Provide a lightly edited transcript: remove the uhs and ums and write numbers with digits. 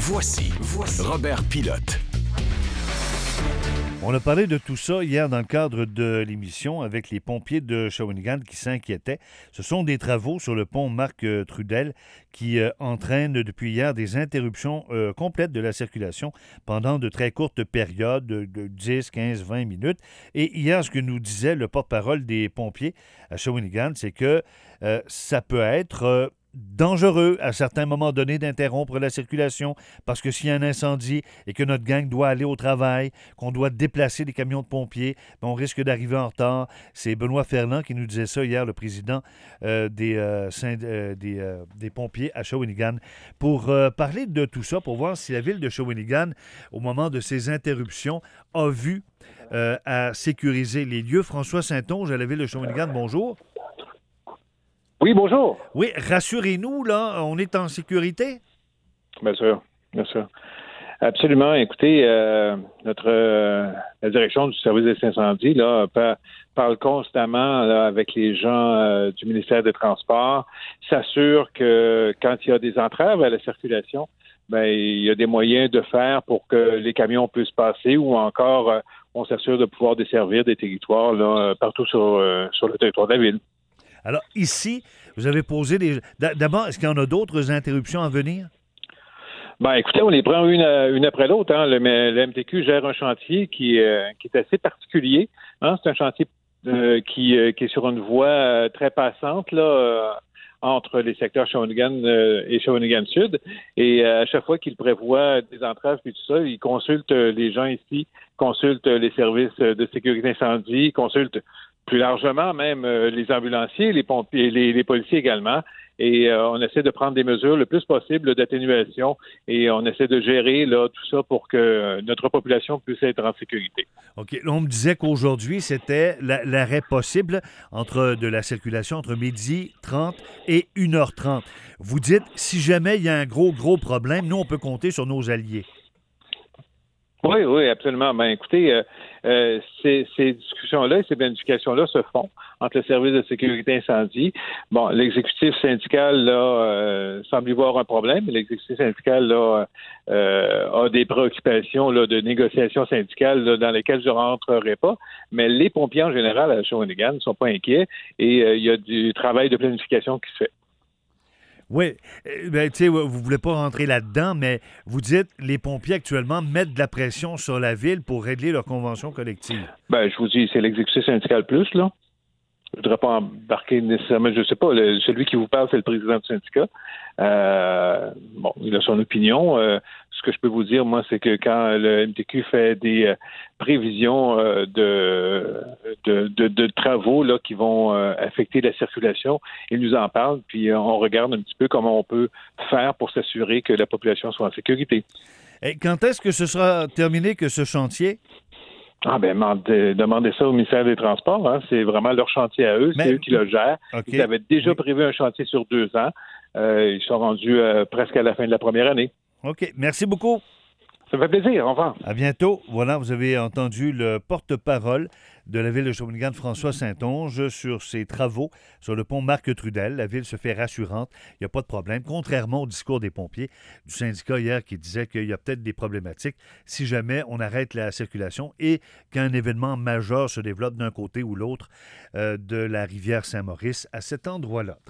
Voici Robert Pilote. On a parlé de tout ça hier dans le cadre de l'émission avec les pompiers de Shawinigan qui s'inquiétaient. Ce sont des travaux sur le pont Marc-Trudel qui entraînent depuis hier des interruptions complètes de la circulation pendant de très courtes périodes de 10, 15, 20 minutes. Et hier, ce que nous disait le porte-parole des pompiers à Shawinigan, c'est que ça peut être dangereux à certains moments donnés d'interrompre la circulation parce que s'il y a un incendie et que notre gang doit aller au travail, qu'on doit déplacer des camions de pompiers, ben on risque d'arriver en retard. C'est Benoît Ferland qui nous disait ça hier, le président des pompiers à Shawinigan, pour parler de tout ça, pour voir si la ville de Shawinigan, au moment de ces interruptions, a vu à sécuriser les lieux. François Saint-Onge à la ville de Shawinigan, bonjour. Oui, bonjour. Oui, rassurez-nous, là, on est en sécurité? Bien sûr, bien sûr. Absolument. Écoutez, la direction du service des incendies là, parle constamment là, avec les gens du ministère des Transports, s'assure que quand il y a des entraves à la circulation, ben il y a des moyens de faire pour que les camions puissent passer ou encore on s'assure de pouvoir desservir des territoires là, partout sur le territoire de la ville. Alors, ici, vous avez posé des... D'abord, est-ce qu'il y en a d'autres interruptions à venir? Ben, écoutez, on les prend une après l'autre. Hein. Le MTQ gère un chantier qui est assez particulier. Hein. C'est un chantier qui est sur une voie très passante, là, entre les secteurs Shawinigan et Shawinigan Sud. Et à chaque fois qu'il prévoit des entraves et tout ça, il consulte les gens ici, consulte les services de sécurité incendie, consulte plus largement même les ambulanciers, les pompiers, les policiers également. Et on essaie de prendre des mesures le plus possible d'atténuation et on essaie de gérer là, tout ça pour que notre population puisse être en sécurité. OK. Là, on me disait qu'aujourd'hui, c'était l'arrêt possible de la circulation entre 12h30 et 1h30. Vous dites, si jamais il y a un gros problème, nous, on peut compter sur nos alliés. Oui, absolument. Ben, écoutez, ces discussions-là et ces planifications-là se font entre le service de sécurité incendie. Bon, l'exécutif syndical, là, semble y voir un problème. L'exécutif syndical, là, a des préoccupations, là, de négociations syndicales, là, dans lesquelles je ne rentrerai pas. Mais les pompiers, en général, à Shawinigan, ne sont pas inquiets et il y a du travail de planification qui se fait. Oui, ben, tu sais, vous ne voulez pas rentrer là-dedans, mais vous dites les pompiers actuellement mettent de la pression sur la ville pour régler leur convention collective. Ben, je vous dis, c'est l'exécutif syndical plus, là. Je ne voudrais pas embarquer nécessairement, je ne sais pas, celui qui vous parle, c'est le président du syndicat. Bon, il a son opinion. Ce que je peux vous dire, moi, c'est que quand le MTQ fait des prévisions de travaux là, qui vont affecter la circulation, il nous en parle, puis on regarde un petit peu comment on peut faire pour s'assurer que la population soit en sécurité. Et quand est-ce que ce sera terminé, que ce chantier? Ah ben, demandez ça au ministère des Transports. Hein. C'est vraiment leur chantier à eux. C'est eux qui le gèrent. Okay. Ils avaient déjà prévu un chantier sur 2 ans. Ils sont rendus presque à la fin de la première année. OK. Merci beaucoup. Ça me fait plaisir. Au revoir. À bientôt. Voilà, vous avez entendu le porte-parole de la ville de Shawinigan, François Saint-Onge, sur ses travaux sur le pont Marc-Trudel. La ville se fait rassurante. Il n'y a pas de problème. Contrairement au discours des pompiers du syndicat hier qui disait qu'il y a peut-être des problématiques si jamais on arrête la circulation et qu'un événement majeur se développe d'un côté ou l'autre de la rivière Saint-Maurice à cet endroit-là.